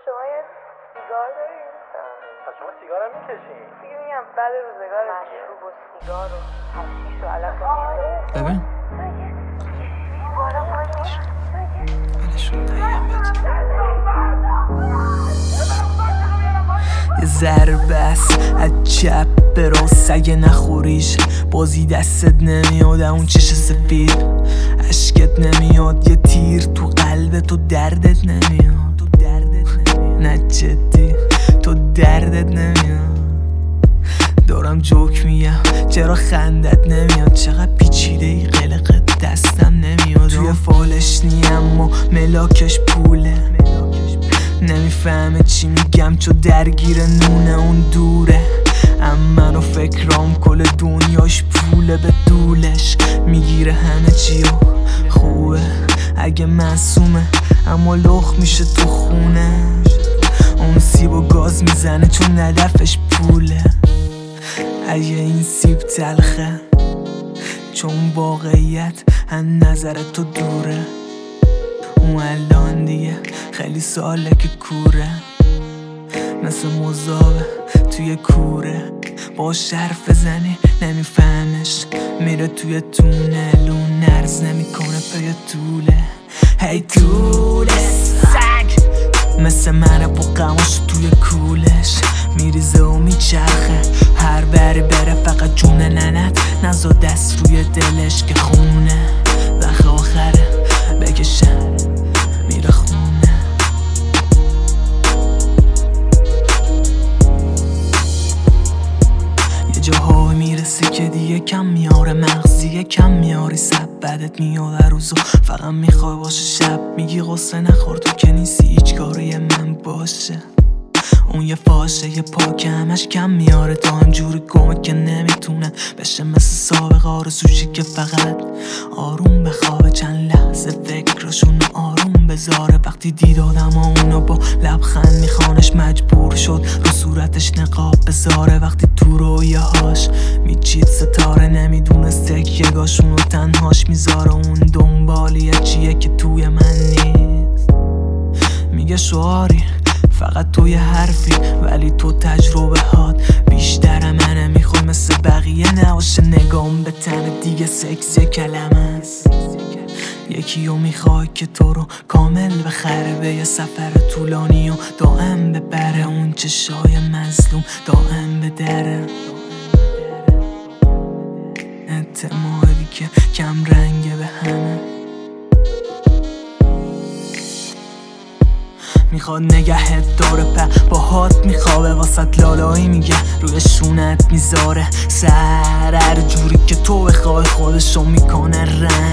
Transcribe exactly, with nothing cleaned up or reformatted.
شما یه سیگار دارین؟ پس شما سیگار هم میکشین؟ دیگه میگم بعد روزگار مشروب و سیگار و حشیش و علف و ببین بارا پایین بلشون تاییم بهت یه ضربه است از چپ به راست اگه نخوریش بازی دستت نمیاد اون چش سفید عشقت نمیاد یه تیر تو قلب تو دردت نمیاد تو دردت نمیاد نه جدی تو دردت نمیاد دارم جوک میگم چرا خندت نمیاد چقدر پیچیده ای قلقت دستم نمیاد توی فالش نیم اما ملاکش پوله نمیفهمه چی میگم چو درگیر نونه اون دوره اما منو فکرام کل دنیاش پوله به دولش میگیره همه چیو خوبه اگه معصومه اما لخ میشه تو خونه اون سیب و گاز میزنه چون ندفش پوله اگه این سیب تلخه چون واقعیت هم نظر تو دوره اون الان دیگه خیلی ساله که کوره مثل مزاوه توی کوره با حرف بزنی نمیفهمش میره توی تونل اون نرز نمیکنه پای طوله هی طوله سگ مثل منه با قماش توی کولش میریزه و میچرخه هر بری بره فقط جون ننت نزا دست روی دلش که خونه وقت آخره بکشه میره خونه یه جاهایی میرسی که دیگه کم میاره مغزیه کم میاری سب بدت میاد روزو فقط میخوای باشه شب میگی غصه نخور تو که نیستی هیچ کاری من باشه اون یه فاشه یه پاک همش کم میاره تا همجوری گمه که نمیتونه بشه مثل سابق آرزوشی که فقط آروم بخوابه چند لحظه فکرشون آروم بذاره وقتی دید آدم ها اونو با لبخند میخوانش مجبور شد رو صورتش نقاب بذاره وقتی تو رویاهاش میچید ستاره نمیدونست تکیه‌گاشون رو تنهاش میذاره اون دنبالیه چیه که توی من نیست میگه شعاری فقط تو یه حرفی ولی تو تجربه هات بیشتر منه میخوای مثل بقیه نباشه نگام به تن دیگه سکس یه کلمه است یکی رو میخوای که تو رو کامل بخره به یه سفر طولانی و دائم ببره اون چشای مظلوم دائم به دره اعتمادی که کم رنگه به همه میخواد نگهت داره په باهات میخوابه واسط لالایی میگه روی شونت میذاره سر هر جوری که تو بخوای خودشو میکنه رنگ